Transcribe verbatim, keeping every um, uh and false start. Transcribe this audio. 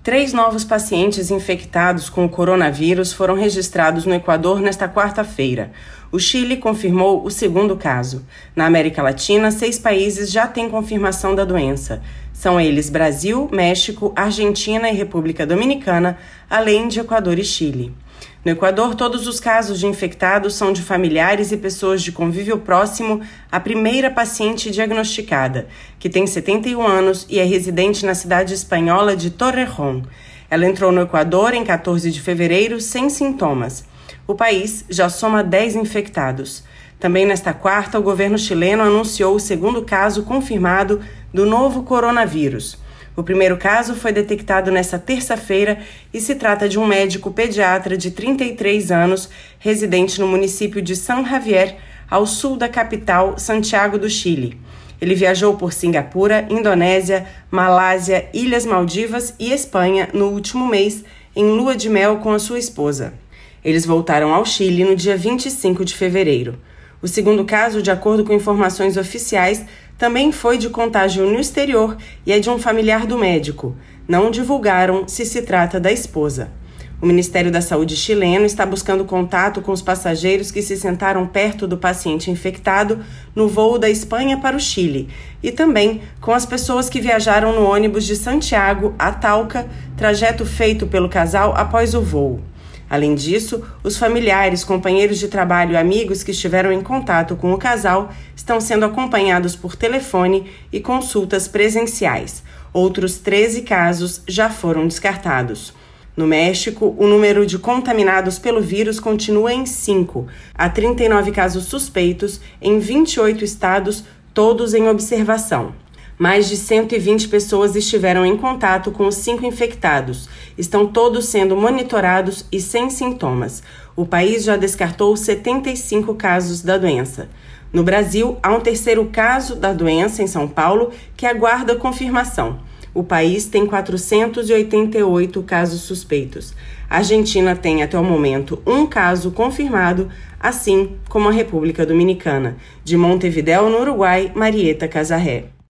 Três novos pacientes infectados com o coronavírus foram registrados no Equador nesta quarta-feira. O Chile confirmou o segundo caso. Na América Latina, seis países já têm confirmação da doença. São eles Brasil, México, Argentina e República Dominicana, além de Equador e Chile. No Equador, todos os casos de infectados são de familiares e pessoas de convívio próximo à primeira paciente diagnosticada, que tem setenta e um anos e é residente na cidade espanhola de Torrejón. Ela entrou no Equador em quatorze de fevereiro sem sintomas. O país já soma dez infectados. Também nesta quarta, o governo chileno anunciou o segundo caso confirmado do novo coronavírus. O primeiro caso foi detectado nesta terça-feira e se trata de um médico pediatra de trinta e três anos, residente no município de San Javier, ao sul da capital, Santiago do Chile. Ele viajou por Singapura, Indonésia, Malásia, Ilhas Maldivas e Espanha no último mês, em lua de mel com a sua esposa. Eles voltaram ao Chile no dia vinte e cinco de fevereiro. O segundo caso, de acordo com informações oficiais, também foi de contágio no exterior e é de um familiar do médico. Não divulgaram se se trata da esposa. O Ministério da Saúde chileno está buscando contato com os passageiros que se sentaram perto do paciente infectado no voo da Espanha para o Chile e também com as pessoas que viajaram no ônibus de Santiago a Talca, trajeto feito pelo casal após o voo. Além disso, os familiares, companheiros de trabalho e amigos que estiveram em contato com o casal estão sendo acompanhados por telefone e consultas presenciais. Outros treze casos já foram descartados. No México, o número de contaminados pelo vírus continua em cinco. Há trinta e nove casos suspeitos em vinte e oito estados, todos em observação. Mais de cento e vinte pessoas estiveram em contato com os cinco infectados. Estão todos sendo monitorados e sem sintomas. O país já descartou setenta e cinco casos da doença. No Brasil, há um terceiro caso da doença em São Paulo que aguarda confirmação. O país tem quatrocentos e oitenta e oito casos suspeitos. A Argentina tem até o momento um caso confirmado, assim como a República Dominicana. De Montevidéu, no Uruguai, Marieta Casarré.